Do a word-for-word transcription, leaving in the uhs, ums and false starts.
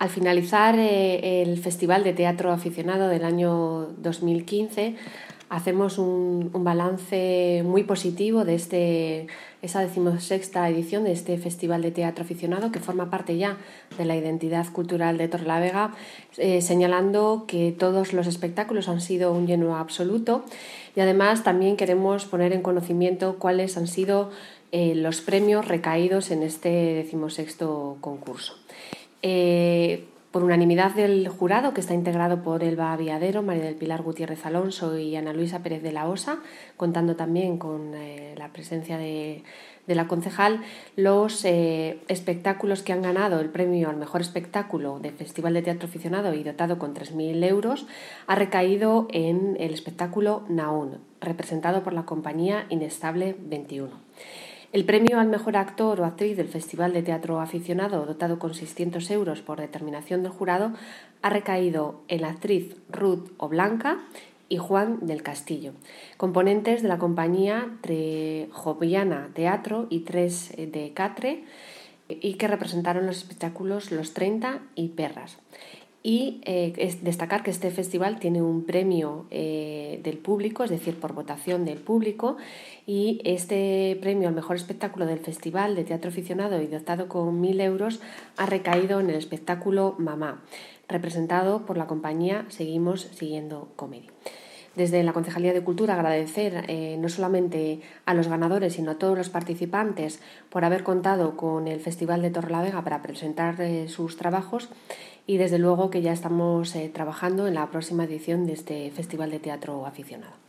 Al finalizar eh, el Festival de Teatro Aficionado del año dos mil quince, hacemos un, un balance muy positivo de este, esa decimosexta edición de este Festival de Teatro Aficionado, que forma parte ya de la identidad cultural de Torrelavega, eh, señalando que todos los espectáculos han sido un lleno absoluto, y además también queremos poner en conocimiento cuáles han sido eh, los premios recaídos en este decimosexto concurso. Eh, por unanimidad del jurado, que está integrado por Elba Viadero, María del Pilar Gutiérrez Alonso y Ana Luisa Pérez de la Osa, contando también con eh, la presencia de, de la concejal, los eh, espectáculos que han ganado el premio al mejor espectáculo del Festival de Teatro Aficionado y dotado con tres mil euros ha recaído en el espectáculo Naón, representado por la compañía Inestable veintiuno. El premio al mejor actor o actriz del Festival de Teatro Aficionado, dotado con seiscientos euros por determinación del jurado, ha recaído en la actriz Ruth Oblanca y Juan del Castillo, componentes de la compañía Joviana Teatro y Tres de Catre, y que representaron los espectáculos Los treinta y Perras. Y eh, es destacar que este festival tiene un premio eh, del público, es decir, por votación del público, y este premio al mejor espectáculo del Festival de Teatro Aficionado y dotado con mil euros ha recaído en el espectáculo Mamá, representado por la compañía Seguimos Siguiendo Comedy. Desde la Concejalía de Cultura agradecer eh, no solamente a los ganadores, sino a todos los participantes por haber contado con el Festival de Torrelavega para presentar eh, sus trabajos, y desde luego que ya estamos eh, trabajando en la próxima edición de este Festival de Teatro Aficionado.